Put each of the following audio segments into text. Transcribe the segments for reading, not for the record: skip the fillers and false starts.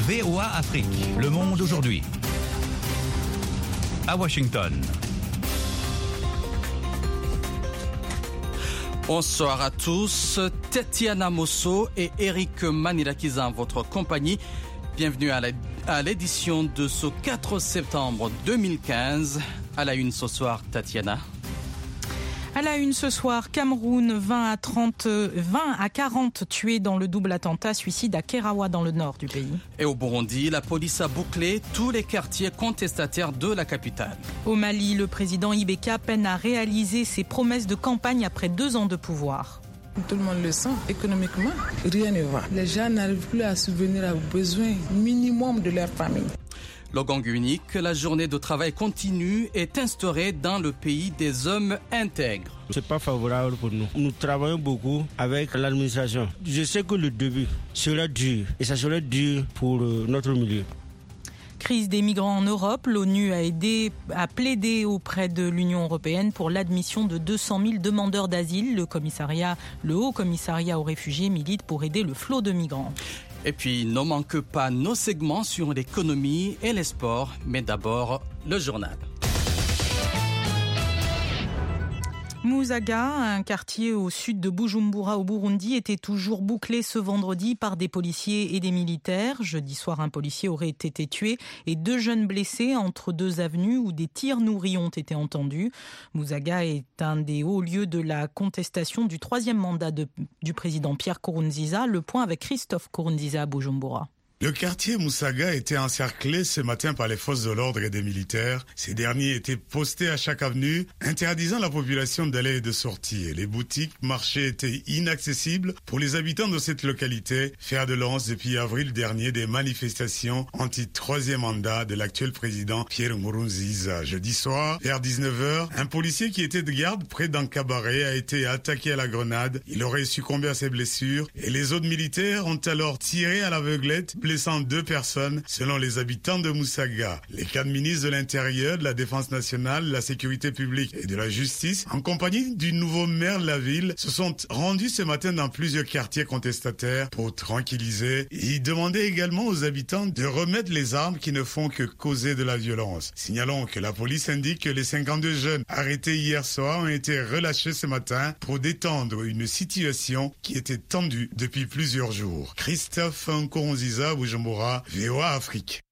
VOA Afrique, le monde aujourd'hui. À Washington. Bonsoir à tous, Tatiana Mosso et Eric Manilakiza en votre compagnie. Bienvenue à l'édition de ce 4 septembre 2015. À la une ce soir, Tatiana. À la une ce soir, Cameroun, 20 à 40 tués dans le double attentat suicide à Kerawa dans le nord du pays. Et au Burundi, la police a bouclé tous les quartiers contestataires de la capitale. Au Mali, le président Ibeka peine à réaliser ses promesses de campagne après 2 ans de pouvoir. Tout le monde le sent, économiquement, rien ne va. Les gens n'arrivent plus à subvenir aux besoins minimum de leur famille. Le gang unique, la journée de travail continue est instaurée dans le pays des hommes intègres. C'est pas favorable pour nous. Nous travaillons beaucoup avec l'administration. Je sais que le début sera dur et ça sera dur pour notre milieu. Crise des migrants en Europe, l'ONU a plaidé auprès de l'Union européenne pour l'admission de 200 000 demandeurs d'asile. Le Haut Commissariat aux réfugiés milite pour aider le flot de migrants. Et puis, ne manque pas nos segments sur l'économie et les sports, mais d'abord, le journal. Musaga, un quartier au sud de Bujumbura au Burundi, était toujours bouclé ce vendredi par des policiers et des militaires. Jeudi soir, un policier aurait été tué et 2 jeunes blessés entre 2 avenues où des tirs nourris ont été entendus. Musaga est un des hauts lieux de la contestation du 3e mandat du président Pierre Nkurunziza. Le point avec Christophe Nkurunziza à Bujumbura. Le quartier Musaga était encerclé ce matin par les forces de l'ordre et des militaires. Ces derniers étaient postés à chaque avenue, interdisant la population d'aller et de sortir. Les boutiques, marchés étaient inaccessibles pour les habitants de cette localité, fer de lance depuis avril dernier des manifestations anti-3e mandat de l'actuel président Pierre Nkurunziza. Jeudi soir, vers 19h, un policier qui était de garde près d'un cabaret a été attaqué à la grenade. Il aurait succombé à ses blessures et les autres militaires ont alors tiré à l'aveuglette, blessant 2 personnes selon les habitants de Musaga. Les 4 ministres de l'Intérieur, de la Défense nationale, de la Sécurité publique et de la Justice, en compagnie du nouveau maire de la ville, se sont rendus ce matin dans plusieurs quartiers contestataires pour tranquilliser. Ils demandaient également aux habitants de remettre les armes qui ne font que causer de la violence. Signalons que la police indique que les 52 jeunes arrêtés hier soir ont été relâchés ce matin pour détendre une situation qui était tendue depuis plusieurs jours. Christophe Nkurunziza, Bujumbura, VOA Afrique.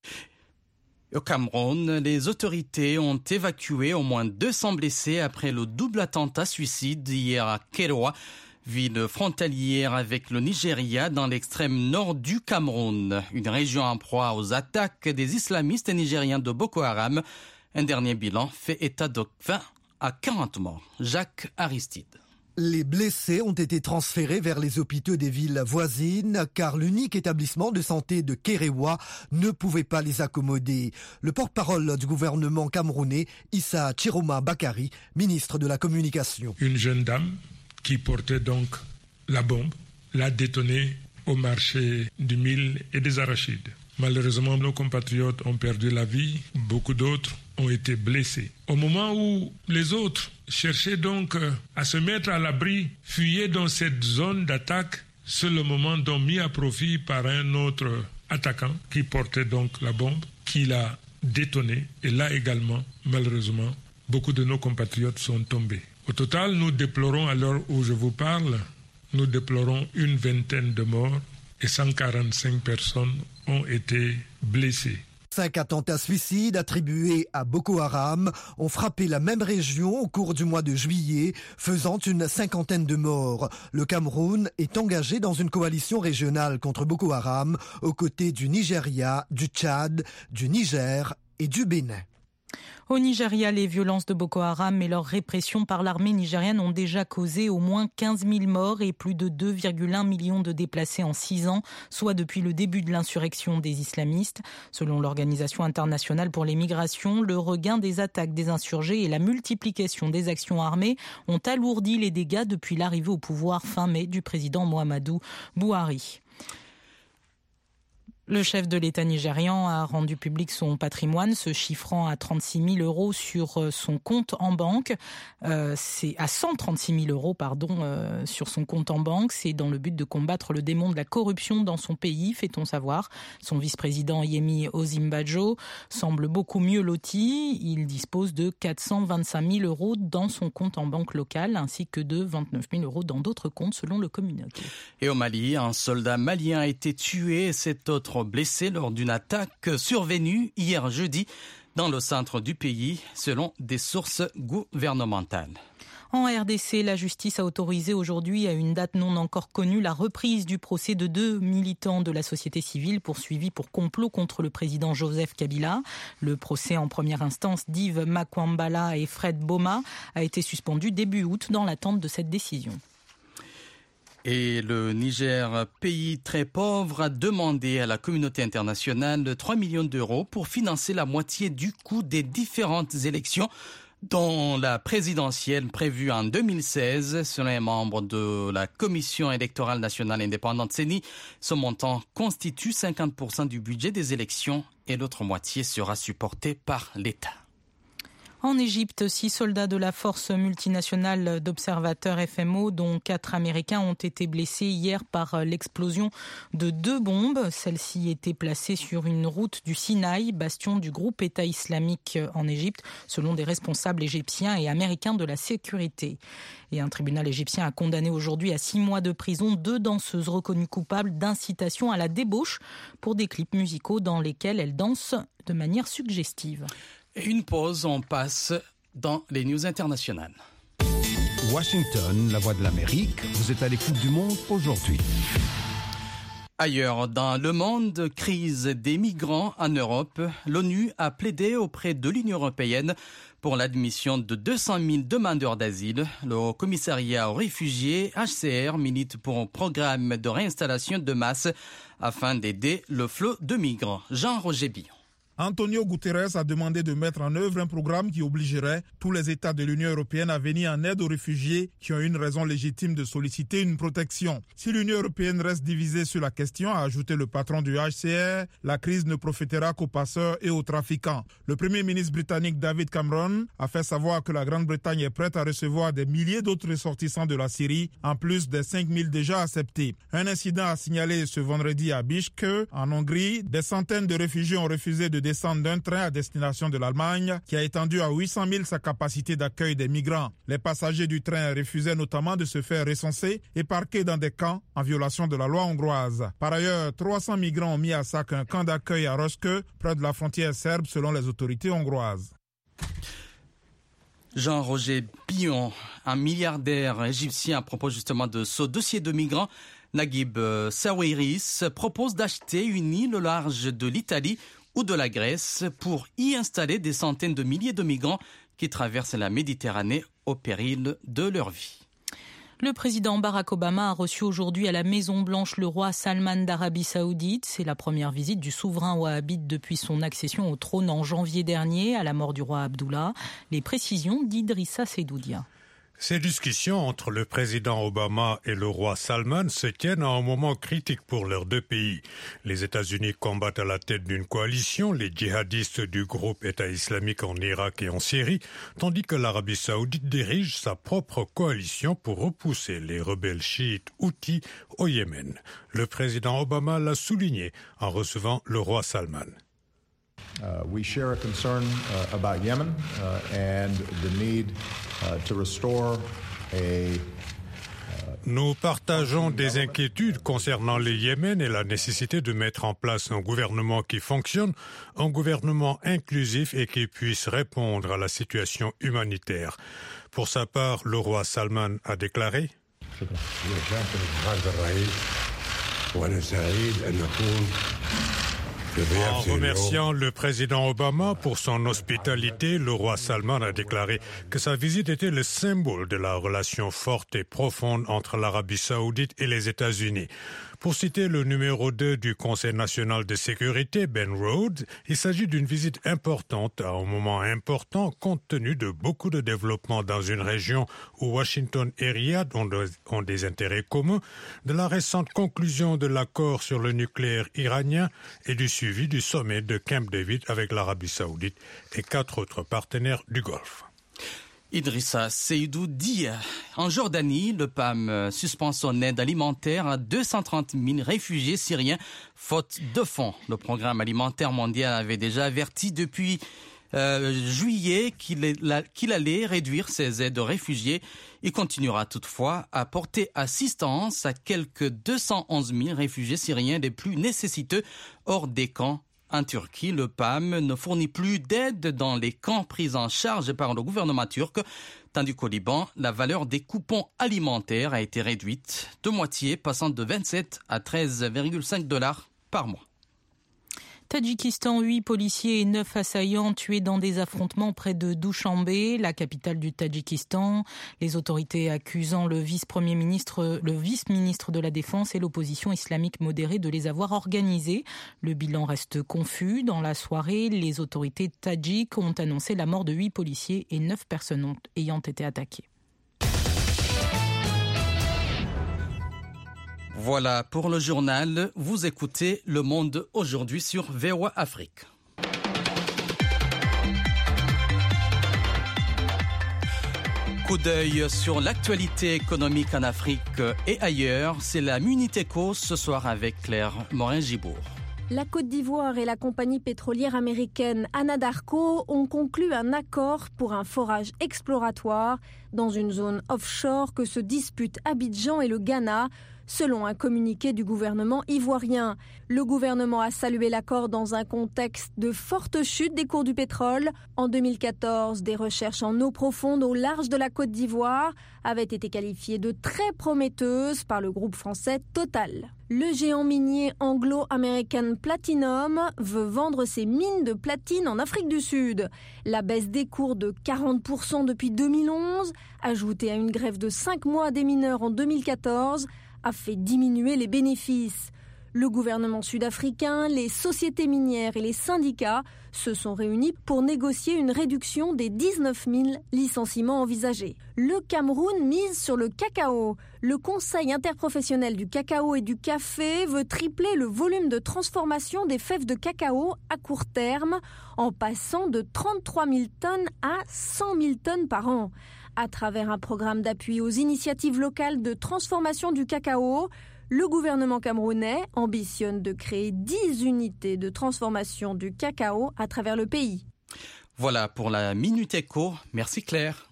Au Cameroun, les autorités ont évacué au moins 200 blessés après le double attentat suicide hier à Kerawa, ville frontalière avec le Nigeria dans l'extrême nord du Cameroun. Une région en proie aux attaques des islamistes nigériens de Boko Haram. Un dernier bilan fait état de 20 à 40 morts. Jacques Aristide. Les blessés ont été transférés vers les hôpitaux des villes voisines car l'unique établissement de santé de Kerawa ne pouvait pas les accommoder. Le porte-parole du gouvernement camerounais, Issa Chiroma Bakari, ministre de la Communication. Une jeune dame qui portait donc la bombe l'a détonnée au marché du mil et des arachides. Malheureusement, nos compatriotes ont perdu la vie, beaucoup d'autres ont été blessés. Au moment où les autres cherchaient donc à se mettre à l'abri, fuyaient dans cette zone d'attaque, c'est le moment donc mis à profit par un autre attaquant qui portait donc la bombe, qui l'a détonné. Et là également, malheureusement, beaucoup de nos compatriotes sont tombés. Au total, nous déplorons, à l'heure où je vous parle, nous déplorons une 20aine de morts et 145 personnes ont été blessées. 5 attentats suicides attribués à Boko Haram ont frappé la même région au cours du mois de juillet, faisant une 50aine de morts. Le Cameroun est engagé dans une coalition régionale contre Boko Haram aux côtés du Nigeria, du Tchad, du Niger et du Bénin. Au Nigeria, les violences de Boko Haram et leur répression par l'armée nigériane ont déjà causé au moins 15 000 morts et plus de 2,1 millions de déplacés en 6 ans, soit depuis le début de l'insurrection des islamistes. Selon l'Organisation internationale pour les migrations, le regain des attaques des insurgés et la multiplication des actions armées ont alourdi les dégâts depuis l'arrivée au pouvoir fin mai du président Muhammadu Buhari. Le chef de l'État nigérian a rendu public son patrimoine, se chiffrant à 36 000 euros sur son compte en banque. C'est à 136 000 euros, sur son compte en banque. C'est dans le but de combattre le démon de la corruption dans son pays, fait-on savoir. Son vice-président Yemi Osinbajo semble beaucoup mieux loti. Il dispose de 425 000 euros dans son compte en banque locale, ainsi que de 29 000 euros dans d'autres comptes, selon le communiqué. Et au Mali, un soldat malien a été tué et 7 autres blessés lors d'une attaque survenue hier jeudi dans le centre du pays, selon des sources gouvernementales. En RDC, la justice a autorisé aujourd'hui, à une date non encore connue, la reprise du procès de 2 militants de la société civile poursuivis pour complot contre le président Joseph Kabila. Le procès en première instance d'Yves Makwambala et Fred Boma a été suspendu début août dans l'attente de cette décision. Et le Niger, pays très pauvre, a demandé à la communauté internationale 3 millions d'euros pour financer la moitié du coût des différentes élections, dont la présidentielle prévue en 2016. Selon les membres de la Commission électorale nationale indépendante CENI, ce montant constitue 50% du budget des élections et l'autre moitié sera supportée par l'État. En Égypte, 6 soldats de la force multinationale d'observateurs FMO, dont 4 Américains, ont été blessés hier par l'explosion de 2 bombes. Celles-ci étaient placées sur une route du Sinaï, bastion du groupe État islamique en Égypte, selon des responsables égyptiens et américains de la sécurité. Et un tribunal égyptien a condamné aujourd'hui à 6 mois de prison 2 danseuses reconnues coupables d'incitation à la débauche pour des clips musicaux dans lesquels elles dansent de manière suggestive. Et une pause, on passe dans les news internationales. Washington, la voix de l'Amérique, vous êtes à l'écoute du monde aujourd'hui. Ailleurs dans le monde, crise des migrants en Europe, l'ONU a plaidé auprès de l'Union européenne pour l'admission de 200 000 demandeurs d'asile. Le Haut Commissariat aux réfugiés, HCR, milite pour un programme de réinstallation de masse afin d'aider le flot de migrants. Jean-Roger Billon. Antonio Guterres a demandé de mettre en œuvre un programme qui obligerait tous les États de l'Union européenne à venir en aide aux réfugiés qui ont une raison légitime de solliciter une protection. Si l'Union européenne reste divisée sur la question, a ajouté le patron du HCR, la crise ne profitera qu'aux passeurs et aux trafiquants. Le Premier ministre britannique David Cameron a fait savoir que la Grande-Bretagne est prête à recevoir des milliers d'autres ressortissants de la Syrie, en plus des 5 000 déjà acceptés. Un incident a signalé ce vendredi à Biszke, en Hongrie. Des centaines de réfugiés ont refusé de descendre d'un train à destination de l'Allemagne qui a étendu à 800 000 sa capacité d'accueil des migrants. Les passagers du train refusaient notamment de se faire recenser et parquer dans des camps en violation de la loi hongroise. Par ailleurs, 300 migrants ont mis à sac un camp d'accueil à Roske, près de la frontière serbe, selon les autorités hongroises. Jean-Roger Billon, un milliardaire égyptien à propos justement de ce dossier de migrants, Naguib Sawiris, propose d'acheter une île au large de l'Italie ou de la Grèce pour y installer des centaines de milliers de migrants qui traversent la Méditerranée au péril de leur vie. Le président Barack Obama a reçu aujourd'hui à la Maison-Blanche le roi Salman d'Arabie Saoudite. C'est la première visite du souverain wahhabite depuis son accession au trône en janvier dernier, à la mort du roi Abdullah. Les précisions d'Idrissa Sedoudia. Ces discussions entre le président Obama et le roi Salman se tiennent à un moment critique pour leurs deux pays. Les États-Unis combattent à la tête d'une coalition les djihadistes du groupe État islamique en Irak et en Syrie, tandis que l'Arabie saoudite dirige sa propre coalition pour repousser les rebelles chiites houthis au Yémen. Le président Obama l'a souligné en recevant le roi Salman. We share a concern about Yemen and the need to restore Nous partageons des inquiétudes concernant le Yémen et la nécessité de mettre en place un gouvernement qui fonctionne, un gouvernement inclusif et qui puisse répondre à la situation humanitaire. Pour sa part, le roi Salman a déclaré En remerciant le président Obama pour son hospitalité, le roi Salman a déclaré que sa visite était le symbole de la relation forte et profonde entre l'Arabie saoudite et les États-Unis. Pour citer le numéro 2 du Conseil national de sécurité, Ben Rhodes, il s'agit d'une visite importante à un moment important compte tenu de beaucoup de développements dans une région où Washington et Riyad ont des intérêts communs, de la récente conclusion de l'accord sur le nucléaire iranien et du suivi du sommet de Camp David avec l'Arabie saoudite et 4 autres partenaires du Golfe. Idrissa Seydou dit en Jordanie, le PAM suspend son aide alimentaire à 230 000 réfugiés syriens faute de fonds. Le programme alimentaire mondial avait déjà averti depuis juillet qu'il allait réduire ses aides aux réfugiés. Il continuera toutefois à porter assistance à quelques 211 000 réfugiés syriens les plus nécessiteux hors des camps. En Turquie, le PAM ne fournit plus d'aide dans les camps pris en charge par le gouvernement turc, tandis qu'au Liban, la valeur des coupons alimentaires a été réduite de moitié, passant de 27 à 13,5 $ par mois. Tadjikistan, 8 policiers et 9 assaillants tués dans des affrontements près de Douchanbé, la capitale du Tadjikistan. Les autorités accusant le vice-ministre de la Défense et l'opposition islamique modérée de les avoir organisés. Le bilan reste confus. Dans la soirée, les autorités tadjiques ont annoncé la mort de 8 policiers et 9 personnes ayant été attaquées. Voilà pour le journal. Vous écoutez Le Monde aujourd'hui sur VOA Afrique. Coup d'œil sur l'actualité économique en Afrique et ailleurs. C'est la Minute Éco ce soir avec Claire Morin-Gibourg. La Côte d'Ivoire et la compagnie pétrolière américaine Anadarko ont conclu un accord pour un forage exploratoire dans une zone offshore que se disputent Abidjan et le Ghana, selon un communiqué du gouvernement ivoirien. Le gouvernement a salué l'accord dans un contexte de forte chute des cours du pétrole. En 2014, des recherches en eau profonde au large de la Côte d'Ivoire avaient été qualifiées de très prometteuses par le groupe français Total. Le géant minier Anglo-American Platinum veut vendre ses mines de platine en Afrique du Sud. La baisse des cours de 40% depuis 2011, ajoutée à une grève de 5 mois des mineurs en 2014, a fait diminuer les bénéfices. Le gouvernement sud-africain, les sociétés minières et les syndicats se sont réunis pour négocier une réduction des 19 000 licenciements envisagés. Le Cameroun mise sur le cacao. Le Conseil interprofessionnel du cacao et du café veut tripler le volume de transformation des fèves de cacao à court terme, en passant de 33 000 tonnes à 100 000 tonnes par an. À travers un programme d'appui aux initiatives locales de transformation du cacao, le gouvernement camerounais ambitionne de créer 10 unités de transformation du cacao à travers le pays. Voilà pour la Minute Éco. Merci Claire.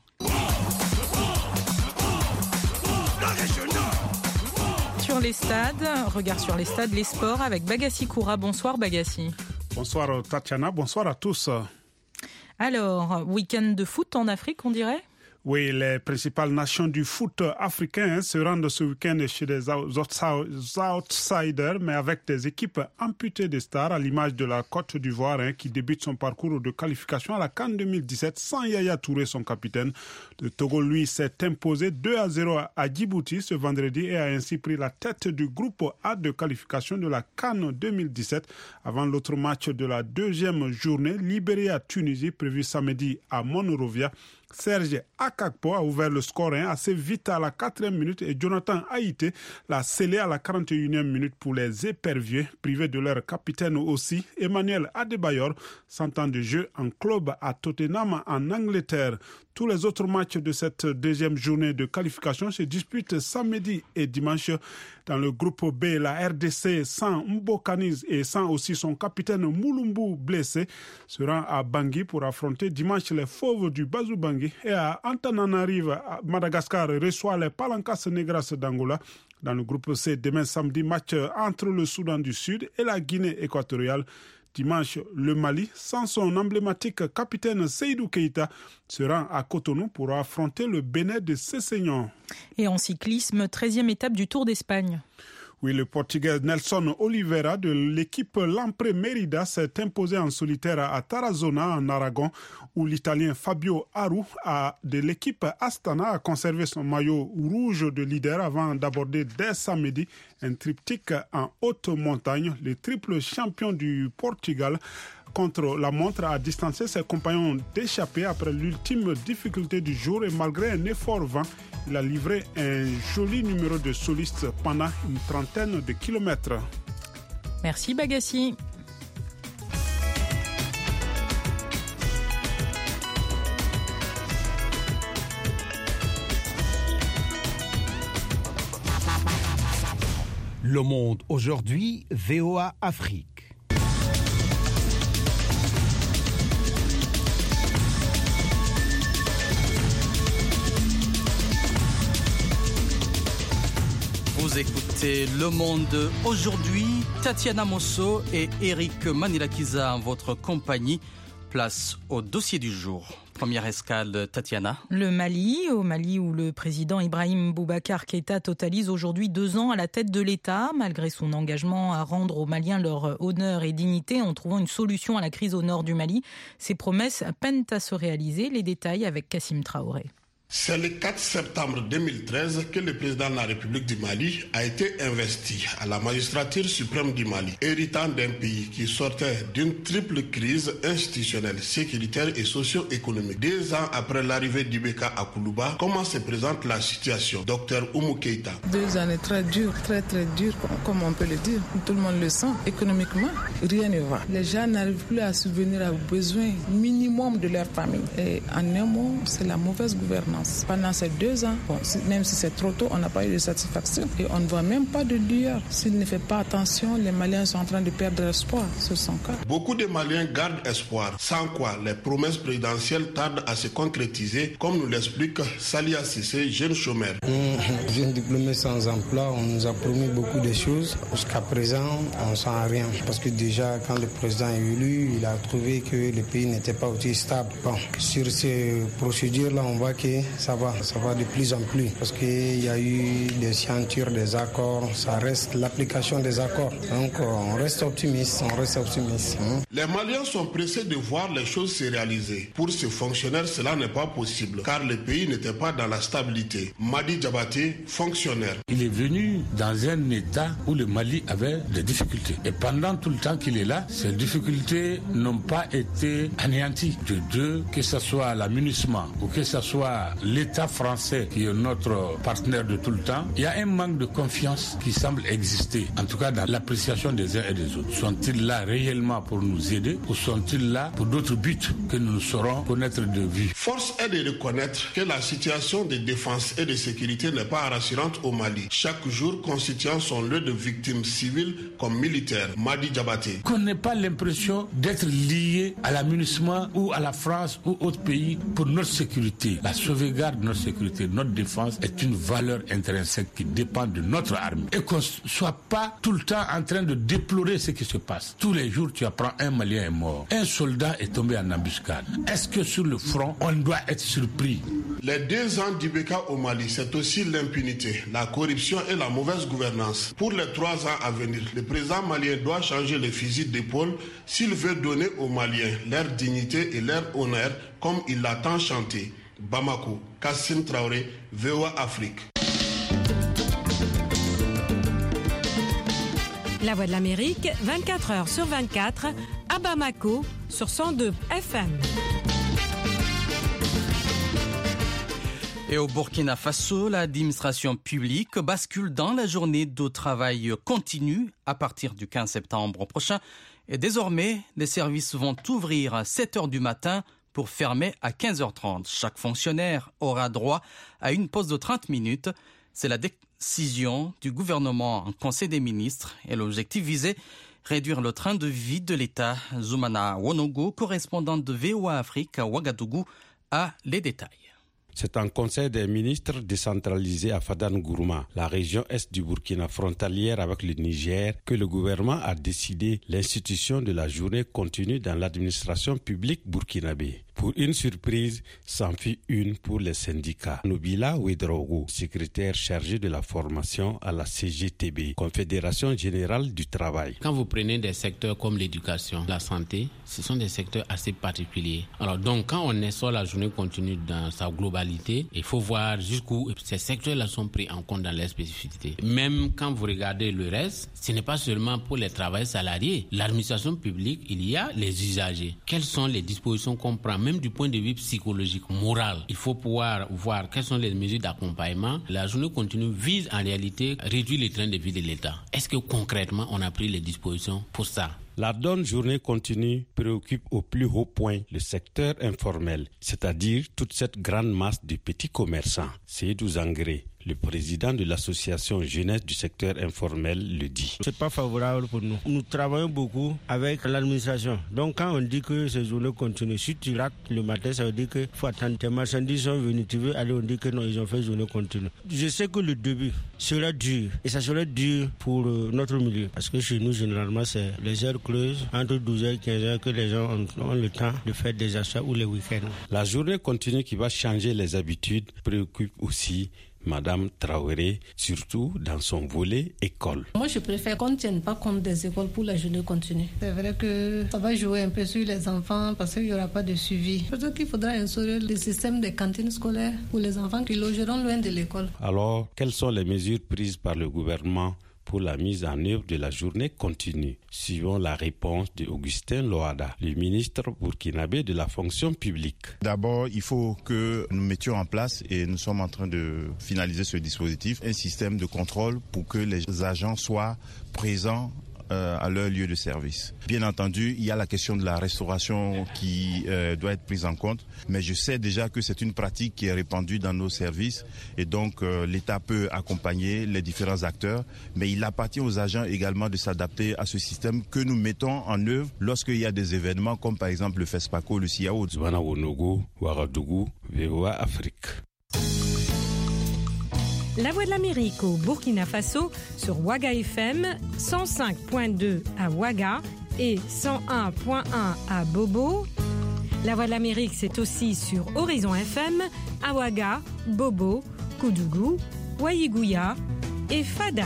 Sur les stades, regard sur les stades, les sports avec Bagassi Koura. Bonsoir Bagassi. Bonsoir Tatiana, bonsoir à tous. Alors, week-end de foot en Afrique, on dirait ? Oui, les principales nations du foot africain se rendent ce week-end chez des outsiders, mais avec des équipes amputées de stars, à l'image de la Côte d'Ivoire qui débute son parcours de qualification à la CAN 2017 sans Yaya Touré, son capitaine. Le Togo, lui, s'est imposé 2-0 à Djibouti ce vendredi et a ainsi pris la tête du groupe A de qualification de la CAN 2017 avant l'autre match de la deuxième journée, Libéria-Tunisie, prévu samedi à Monrovia. Serge Akakpo a ouvert le score assez vite à la 4e minute et Jonathan Haïté l'a scellé à la 41e minute pour les éperviers, privés de leur capitaine aussi. Emmanuel Adebayor, 100 ans de jeu en club à Tottenham en Angleterre. Tous les autres matchs de cette deuxième journée de qualification se disputent samedi et dimanche. Dans le groupe B, la RDC, sans Mbokaniz et sans aussi son capitaine Moulumbu blessé, sera à Bangui pour affronter dimanche les Fauves du Bazou-Bangui. Et à Antananarive, Madagascar reçoit les Palancas Negras d'Angola. Dans le groupe C, demain samedi, match entre le Soudan du Sud et la Guinée équatoriale. Dimanche, le Mali, sans son emblématique capitaine Seydou Keïta, sera à Cotonou pour affronter le Bénin de Sessegnon. Et en cyclisme, 13e étape du Tour d'Espagne. Oui, le Portugais Nelson Oliveira de l'équipe Lampre Merida s'est imposé en solitaire à Tarazona en Aragon, où l'Italien Fabio Aru de l'équipe Astana a conservé son maillot rouge de leader avant d'aborder dès samedi un triptyque en haute montagne. Le triple champion du Portugal contre la montre a distancé ses compagnons d'échappée après l'ultime difficulté du jour et malgré un effort vain, il a livré un joli numéro de soliste pendant une trentaine de kilomètres. Merci Bagassi. Le Monde aujourd'hui, VOA Afrique. Vous écoutez Le Monde aujourd'hui, Tatiana Mosso et Eric Manilakiza en votre compagnie. Place au dossier du jour. Première escale, Tatiana. Le Mali, au Mali où le président Ibrahim Boubacar Keïta totalise aujourd'hui 2 ans à la tête de l'État, malgré son engagement à rendre aux Maliens leur honneur et dignité en trouvant une solution à la crise au nord du Mali. Ces promesses peinent à se réaliser. Les détails avec Kassim Traoré. C'est le 4 septembre 2013 que le président de la République du Mali a été investi à la magistrature suprême du Mali, héritant d'un pays qui sortait d'une triple crise institutionnelle, sécuritaire et socio-économique. 2 ans après l'arrivée d'Ibeka à Koulouba, comment se présente la situation? Docteur Oumou Keïta. 2 années très dures, très dures, comme on peut le dire. Tout le monde le sent. Économiquement, rien ne va. Les gens n'arrivent plus à subvenir aux besoins minimum de leur famille. Et en un mot, c'est la mauvaise gouvernance. Pendant ces 2 ans, même si c'est trop tôt, on n'a pas eu de satisfaction et on ne voit même pas de lueur. S'il ne fait pas attention, les Maliens sont en train de perdre espoir sur son cas. Beaucoup de Maliens gardent espoir, sans quoi les promesses présidentielles tardent à se concrétiser, comme nous l'explique Salia Sissé, jeune chômeur. Jeune diplômé sans emploi, on nous a promis beaucoup de choses. Jusqu'à présent, on ne sent rien. Parce que déjà, quand le président est élu, il a trouvé que le pays n'était pas aussi stable. Bon, sur ces procédures-là, on voit que ça va de plus en plus parce qu'il y a eu des signatures des accords, ça reste l'application des accords. Donc on reste optimiste. Les Maliens sont pressés de voir les choses se réaliser. Pour ces fonctionnaires, cela n'est pas possible car le pays n'était pas dans la stabilité. Madi Diabaté, fonctionnaire. Il est venu dans un état où le Mali avait des difficultés. Et pendant tout le temps qu'il est là, ces difficultés n'ont pas été anéanties. De deux, que ce soit la MINUSMA ou que ce soit l'État français qui est notre partenaire de tout le temps, il y a un manque de confiance qui semble exister, en tout cas dans l'appréciation des uns et des autres. Sont-ils là réellement pour nous aider ou sont-ils là pour d'autres buts que nous saurons connaître de vue? Force est de reconnaître que la situation de défense et de sécurité n'est pas rassurante au Mali. Chaque jour constituant son lot de victimes civiles comme militaires. Madi Diabaté. Qu'on n'ait pas l'impression d'être lié à la MINUSMA ou à la France ou autre pays pour notre sécurité. La sauvegarde de notre sécurité, notre défense est une valeur intrinsèque qui dépend de notre armée. Et qu'on ne soit pas tout le temps en train de déplorer ce qui se passe. Tous les jours, tu apprends un Malien est mort. Un soldat est tombé en embuscade. Est-ce que sur le front, on doit être surpris? Les 2 ans d'Ibeka au Mali, c'est aussi l'impunité, la corruption et la mauvaise gouvernance. Pour les 3 ans à venir, le président malien doit changer les fusils d'épaule s'il veut donner aux Maliens leur dignité et leur honneur comme il l'a tant chanté. Bamako, Kassim Traoré, VOA Afrique. La Voix de l'Amérique, 24 heures sur 24, à Bamako, sur 102 FM. Et au Burkina Faso, l'administration publique bascule dans la journée de travail continu à partir du 15 septembre prochain. Et désormais, les services vont ouvrir à 7 heures du matin pour fermer à 15h30. Chaque fonctionnaire aura droit à une pause de 30 minutes. C'est la décision du gouvernement en Conseil des ministres et l'objectif visé, réduire le train de vie de l'État. Zoumana Wonogo, correspondante de VOA Afrique à Ouagadougou, a les détails. C'est un conseil des ministres décentralisé à Fadane-Gourma, la région est du Burkina frontalière avec le Niger, que le gouvernement a décidé l'institution de la journée continue dans l'administration publique burkinabé. Pour une surprise, s'en fit une pour les syndicats. Nobila Ouedraogo, secrétaire chargé de la formation à la CGTB, Confédération Générale du Travail. Quand vous prenez des secteurs comme l'éducation, la santé, ce sont des secteurs assez particuliers. Alors donc, quand on instaure la journée continue dans sa globalité, il faut voir jusqu'où ces secteurs-là sont pris en compte dans leurs spécificités. Même quand vous regardez le reste, ce n'est pas seulement pour les travailleurs salariés. L'administration publique, il y a les usagers. Quelles sont les dispositions qu'on prend, même du point de vue psychologique, moral? Il faut pouvoir voir quelles sont les mesures d'accompagnement. La journée continue vise en réalité à réduire les trains de vie de l'État. Est-ce que concrètement, on a pris les dispositions pour ça? La donne journée continue préoccupe au plus haut point le secteur informel, c'est-à-dire toute cette grande masse de petits commerçants. Seydou Zangré, le président de l'association jeunesse du secteur informel, le dit. C'est pas favorable pour nous. Nous travaillons beaucoup avec l'administration. Donc quand on dit que ces journées continuent, si tu rates le matin, ça veut dire qu'il faut attendre. Tes marchandises sont venus, tu veux aller, on dit que non, ils ont fait journée continue. Je sais que le début sera dur, et ça sera dur pour notre milieu. Parce que chez nous, généralement, c'est les heures closes, entre 12h et 15h, que les gens ont le temps de faire des achats ou les week-ends. La journée continue qui va changer les habitudes préoccupe aussi Madame Traoré, surtout dans son volet école. Moi, je préfère qu'on ne tienne pas compte des écoles pour la journée continue. C'est vrai que ça va jouer un peu sur les enfants parce qu'il n'y aura pas de suivi. Peut-être qu'il faudra instaurer le système des cantines scolaires pour les enfants qui logeront loin de l'école. Alors, quelles sont les mesures prises par le gouvernement pour la mise en œuvre de la journée continue? Suivons la réponse de Augustin Loada, le ministre burkinabé de la fonction publique. D'abord, il faut que nous mettions en place, et nous sommes en train de finaliser ce dispositif, un système de contrôle pour que les agents soient présents à leur lieu de service. Bien entendu, il y a la question de la restauration qui doit être prise en compte, mais je sais déjà que c'est une pratique qui est répandue dans nos services et donc l'État peut accompagner les différents acteurs, mais il appartient aux agents également de s'adapter à ce système que nous mettons en œuvre lorsqu'il y a des événements comme par exemple le FESPACO, le CIAO. Zwana Wonogo, Ouagadougou, VOA Afrique. La Voix de l'Amérique au Burkina Faso sur Ouaga FM, 105.2 à Ouaga et 101.1 à Bobo. La Voix de l'Amérique, c'est aussi sur Horizon FM, à Ouaga, Bobo, Koudougou, Ouaïgouya et Fada.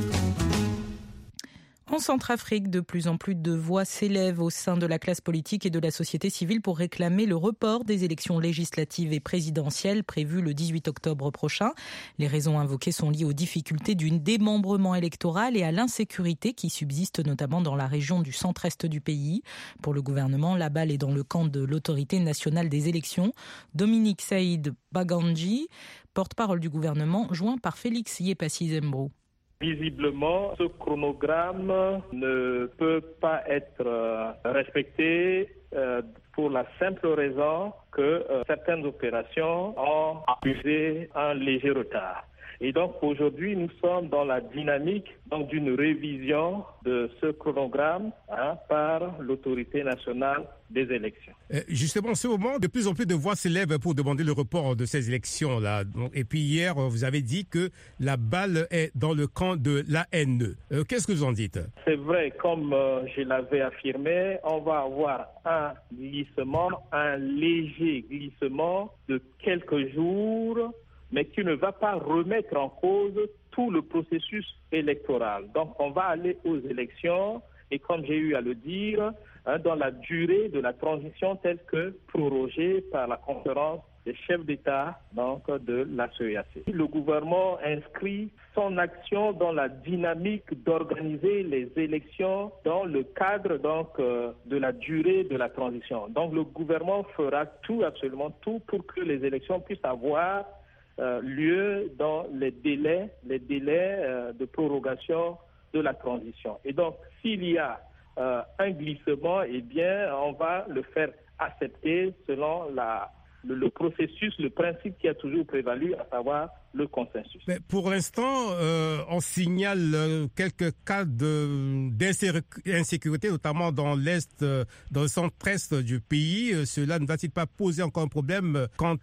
En Centrafrique, de plus en plus de voix s'élèvent au sein de la classe politique et de la société civile pour réclamer le report des élections législatives et présidentielles prévues le 18 octobre prochain. Les raisons invoquées sont liées aux difficultés du démembrement électoral et à l'insécurité qui subsiste notamment dans la région du centre-est du pays. Pour le gouvernement, la balle est dans le camp de l'autorité nationale des élections. Dominique Saïd Bagandji, porte-parole du gouvernement, joint par Félix Yepassi-Zembro. Visiblement, ce chronogramme ne peut pas être respecté pour la simple raison que certaines opérations ont accusé un léger retard. Et donc aujourd'hui, nous sommes dans la dynamique d'une révision de ce chronogramme par l'autorité nationale des élections. Justement, en ce moment, de plus en plus de voix s'élèvent pour demander le report de ces élections-là. Et puis hier, vous avez dit que la balle est dans le camp de l'ANE. Qu'est-ce que vous en dites? C'est vrai, comme je l'avais affirmé, on va avoir un glissement, un léger glissement de quelques jours, mais qui ne va pas remettre en cause tout le processus électoral. Donc on va aller aux élections et comme j'ai eu à le dire, dans la durée de la transition telle que prorogée par la conférence des chefs d'État de la CEAC. Le gouvernement inscrit son action dans la dynamique d'organiser les élections dans le cadre de la durée de la transition. Donc le gouvernement fera tout, absolument tout, pour que les élections puissent avoir lieu dans les délais de prorogation de la transition. Et donc, s'il y a un glissement, eh bien, on va le faire accepter selon le processus, le principe qui a toujours prévalu, à savoir le consensus. Mais pour l'instant, on signale quelques cas d'insécurité, notamment dans l'est, dans le centre-est du pays. Cela ne va-t-il pas poser encore un problème quant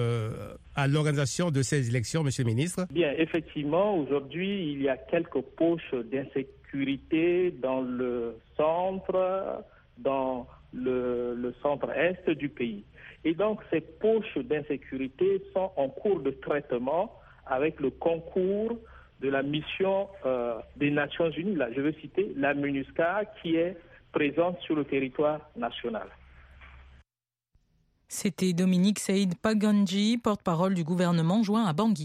à l'organisation de ces élections, Monsieur le ministre? Bien, effectivement, aujourd'hui, il y a quelques poches d'insécurité dans le centre, dans le centre-est du pays. Et donc, ces poches d'insécurité sont en cours de traitement avec le concours de la mission des Nations Unies. Là, je veux citer la MINUSCA qui est présente sur le territoire national. C'était Dominique Saïd Pagandji, porte-parole du gouvernement joint à Bangui.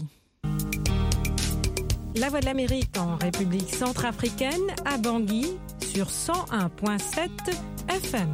La Voix de l'Amérique en République centrafricaine, à Bangui, sur 101.7 FM.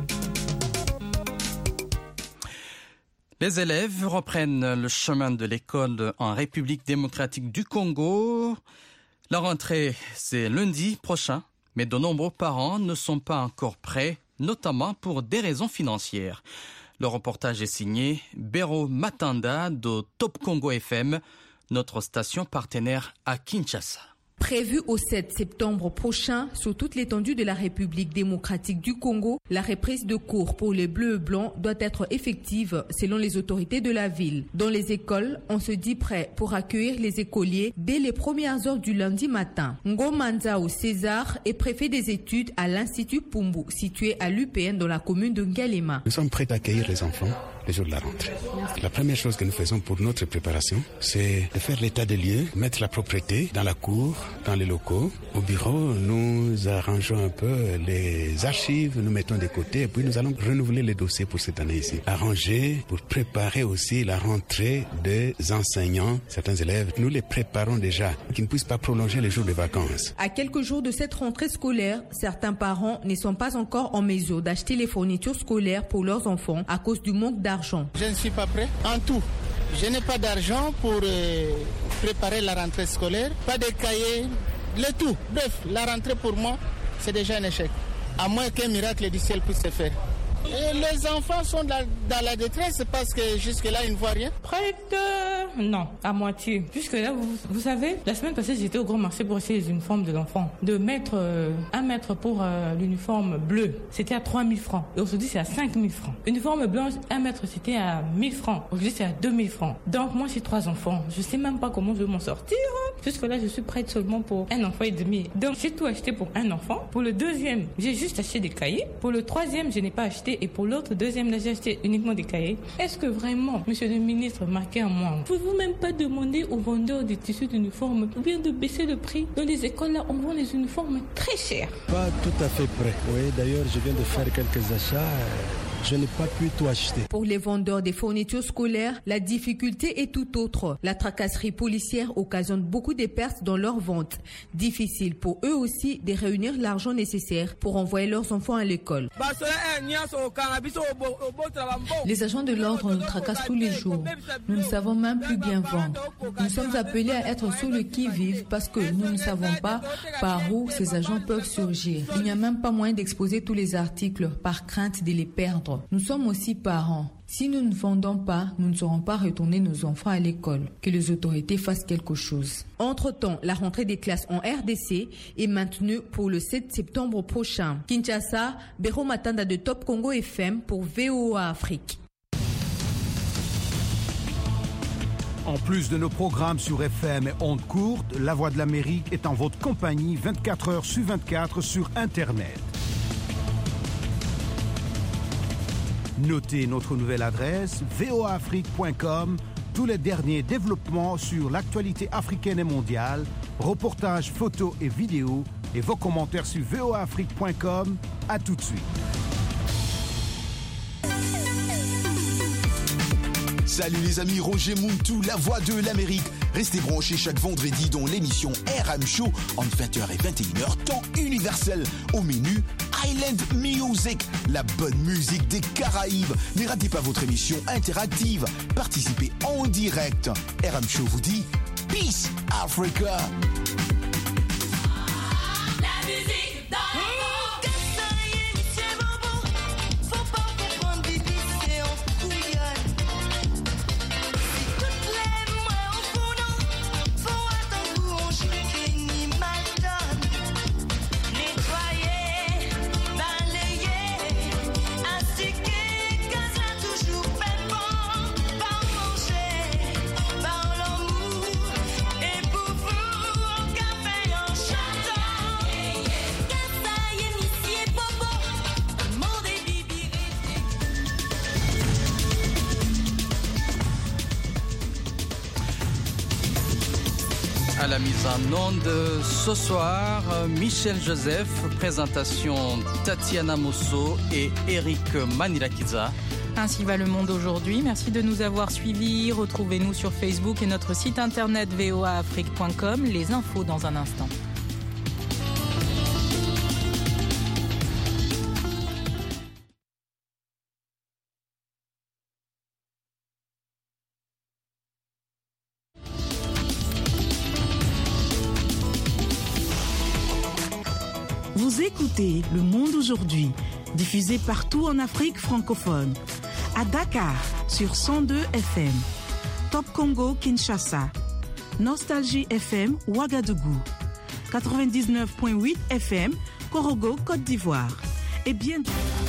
Les élèves reprennent le chemin de l'école en République démocratique du Congo. La rentrée, c'est lundi prochain, mais de nombreux parents ne sont pas encore prêts, notamment pour des raisons financières. Le reportage est signé Béro Matanda de Top Congo FM, notre station partenaire à Kinshasa. Prévu au 7 septembre prochain, sur toute l'étendue de la République démocratique du Congo, la reprise de cours pour les Bleus et Blancs doit être effective selon les autorités de la ville. Dans les écoles, on se dit prêt pour accueillir les écoliers dès les premières heures du lundi matin. Ngomanzao César est préfet des études à l'Institut Pumbu, situé à l'UPN dans la commune de Ngalema. Nous sommes prêts à accueillir les enfants le jour de la rentrée. La première chose que nous faisons pour notre préparation, c'est de faire l'état des lieux, mettre la propreté dans la cour, dans les locaux. Au bureau, nous arrangeons un peu les archives, nous mettons de côté et puis nous allons renouveler les dossiers pour cette année ici. Arranger pour préparer aussi la rentrée des enseignants. Certains élèves, nous les préparons déjà, qu'ils ne puissent pas prolonger les jours de vacances. À quelques jours de cette rentrée scolaire, certains parents ne sont pas encore en mesure d'acheter les fournitures scolaires pour leurs enfants à cause du manque d'argent. Je ne suis pas prêt en tout. Je n'ai pas d'argent pour préparer la rentrée scolaire, pas de cahiers, le tout. Bref, la rentrée pour moi, c'est déjà un échec. À moins qu'un miracle du ciel puisse se faire. Et les enfants sont dans la détresse parce que jusque-là, ils ne voient rien. Prête, non, à moitié. Jusque-là, vous savez, la semaine passée, j'étais au grand marché pour acheter les uniformes de l'enfant. De mettre 1 mètre pour l'uniforme bleu, c'était à 3 000 francs. Et aujourd'hui, c'est à 5 000 francs. Uniforme blanc, 1 mètre, c'était à 1 000 francs. Aujourd'hui, c'est à 2 000 francs. Donc, moi, j'ai 3 enfants. Je sais même pas comment je vais m'en sortir. Jusque-là, je suis prête seulement pour 1 enfant et demi. Donc, j'ai tout acheté pour 1 enfant. Pour le deuxième, j'ai juste acheté des cahiers. Pour le troisième, je n'ai pas acheté. Et pour l'autre deuxième, là, j'ai acheté uniquement des cahiers. Est-ce que vraiment, monsieur le ministre, marquez un mois, ne pouvez-vous même pas demander aux vendeurs des tissus d'uniformes ou bien de baisser le prix? Dans les écoles, là, on vend les uniformes très chers. Pas tout à fait prêt. Oui, d'ailleurs, je viens de faire quelques achats. Je n'ai pas pu tout acheter. Pour les vendeurs des fournitures scolaires, la difficulté est tout autre. La tracasserie policière occasionne beaucoup de pertes dans leurs ventes. Difficile pour eux aussi de réunir l'argent nécessaire pour envoyer leurs enfants à l'école. Les agents de l'ordre nous tracassent tous les jours. Nous ne savons même plus bien vendre. Nous sommes appelés à être sur le qui-vive parce que nous ne savons pas par où ces agents peuvent surgir. Il n'y a même pas moyen d'exposer tous les articles par crainte de les perdre. Nous sommes aussi parents. Si nous ne vendons pas, nous ne saurons pas retourner nos enfants à l'école. Que les autorités fassent quelque chose. Entre-temps, la rentrée des classes en RDC est maintenue pour le 7 septembre prochain. Kinshasa, Béro Matanda de Top Congo FM pour VOA Afrique. En plus de nos programmes sur FM et ondes courtes, La Voix de l'Amérique est en votre compagnie 24 heures sur 24 sur Internet. Notez notre nouvelle adresse voaafrique.com, tous les derniers développements sur l'actualité africaine et mondiale, reportages, photos et vidéos et vos commentaires sur voaafrique.com. À tout de suite. Salut les amis, Roger Muntu, La Voix de l'Amérique. Restez branchés chaque vendredi dans l'émission RM Show entre 20h et 21h, temps universel. Au menu, Island Music, la bonne musique des Caraïbes. Ne ratez pas votre émission interactive. Participez en direct. RM Show vous dit Peace Africa. La musique dans par l'amour et pour vous, À la mise en onde ce soir, Michel Joseph, présentation Tatiana Mosso et Eric Manilakiza. Ainsi va le monde aujourd'hui. Merci de nous avoir suivis. Retrouvez-nous sur Facebook et notre site internet voaafrique.com. Les infos dans un instant. Vous écoutez Le Monde aujourd'hui, diffusé partout en Afrique francophone. À Dakar, sur 102 FM. Top Congo, Kinshasa. Nostalgie FM, Ouagadougou. 99.8 FM, Korogo, Côte d'Ivoire. Et bientôt...